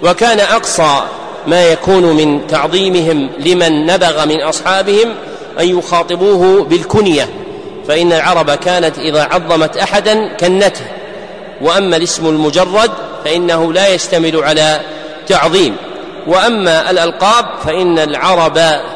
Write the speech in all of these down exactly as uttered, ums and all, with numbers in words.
وكان أقصى ما يكون من تعظيمهم لمن نبغ من أصحابهم أن يخاطبوه بالكنية، فإن العرب كانت إذا عظمت أحدا كنته، وأما الاسم المجرد فإنه لا يشتمل على تعظيم. وأما الألقاب فإن العرب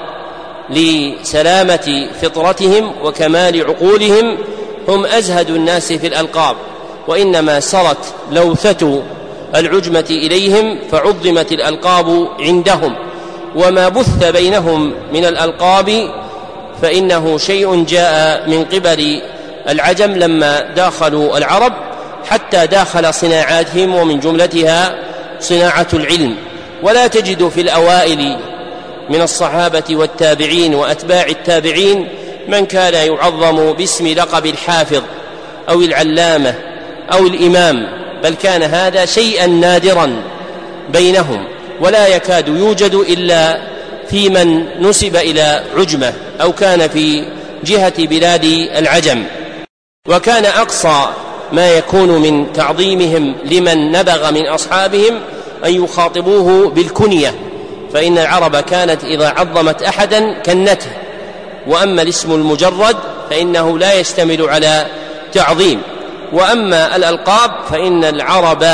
لسلامة فطرتهم وكمال عقولهم هم أزهد الناس في الألقاب، وإنما سرت لوثة العجمة إليهم فعظمت الألقاب عندهم، وما بث بينهم من الألقاب فإنه شيء جاء من قبل العجم لما داخلوا العرب حتى داخل صناعاتهم، ومن جملتها صناعة العلم. ولا تجد في الأوائل من الصحابة والتابعين وأتباع التابعين من كان يعظم باسم لقب الحافظ أو العلامة أو الإمام، بل كان هذا شيئا نادرا بينهم، ولا يكاد يوجد إلا في من نسب إلى عجمة أو كان في جهة بلاد العجم. وكان أقصى ما يكون من تعظيمهم لمن نبغ من أصحابهم أن يخاطبوه بالكنية، فإن العرب كانت إذا عظمت أحدا كنته، وأما الاسم المجرد فإنه لا يشتمل على تعظيم. وأما الألقاب فإن العرب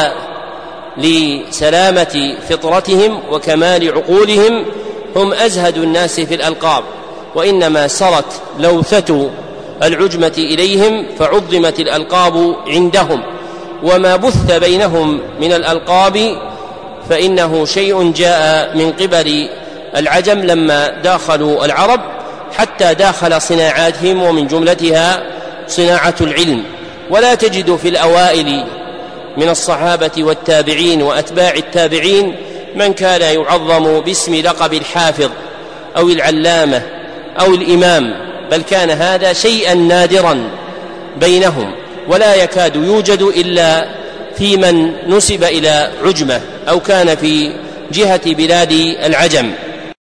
لسلامة فطرتهم وكمال عقولهم هم أزهد الناس في الألقاب، وإنما سرت لوثة العجمة إليهم فعظمت الألقاب عندهم، وما بث بينهم من الألقاب فإنه شيء جاء من قبل العجم لما داخلوا العرب حتى داخل صناعاتهم، ومن جملتها صناعة العلم. ولا تجد في الأوائل من الصحابة والتابعين وأتباع التابعين من كان يعظم باسم لقب الحافظ أو العلامة أو الإمام، بل كان هذا شيئا نادرا بينهم، ولا يكاد يوجد إلا في من نسب إلى عجمة أو كان في جهة بلاد العجم.